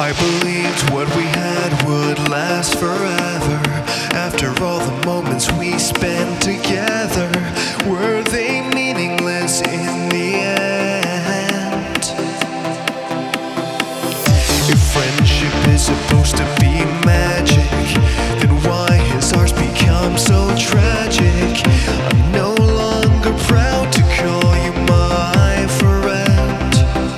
I believed what we had would last forever. After all the moments we spent together, were they meaningless in the end? If friendship is supposed to be magic, then why has ours become so tragic? I'm no longer proud to call you my friend.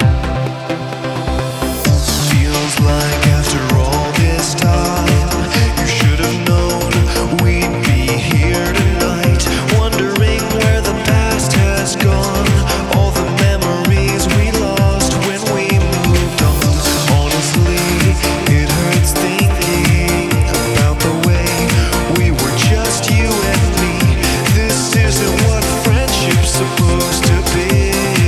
Feels like after all this time, you should have known we'd be here tonight, wondering where the past has gone, all the memories we lost when we moved on. Honestly, it hurts thinking about the way we were just you and me. This isn't what friendship's supposed to be.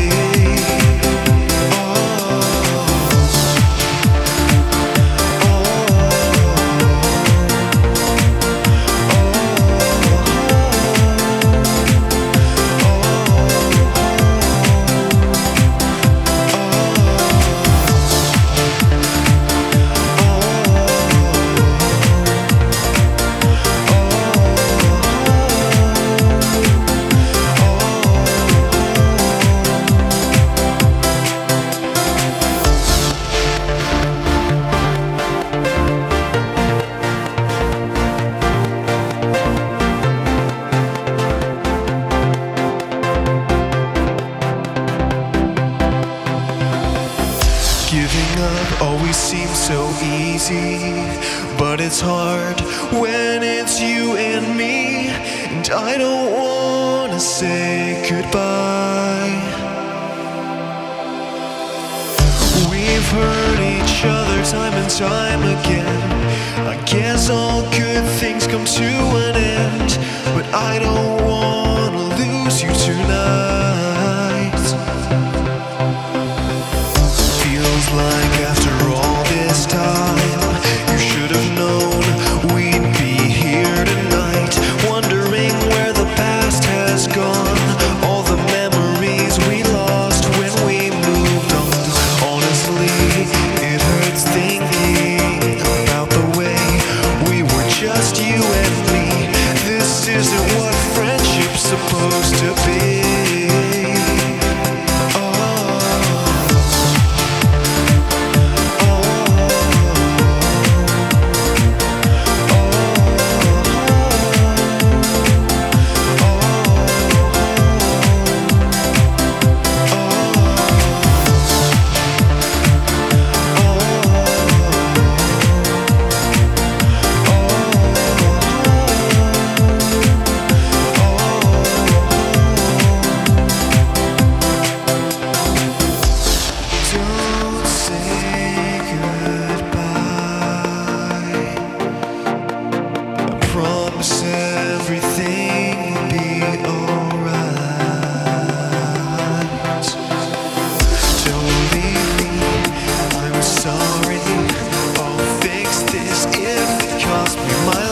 Giving up always seems so easy, but it's hard when it's you and me. And I don't wanna say goodbye. We've hurt each other time and time again. I guess all good things come to an end, but I don't wanna lose you tonight. Feels like after all this time, you should have known we'd be here tonight, wondering where the past has gone, all the memories we lost when we moved on. Honestly, it hurts thinking about the way we were just you and me. This isn't what friendship's supposed to be. Don't say goodbye. I promise everything will be alright. Don't leave me, I'm sorry. I'll fix this if it costs me my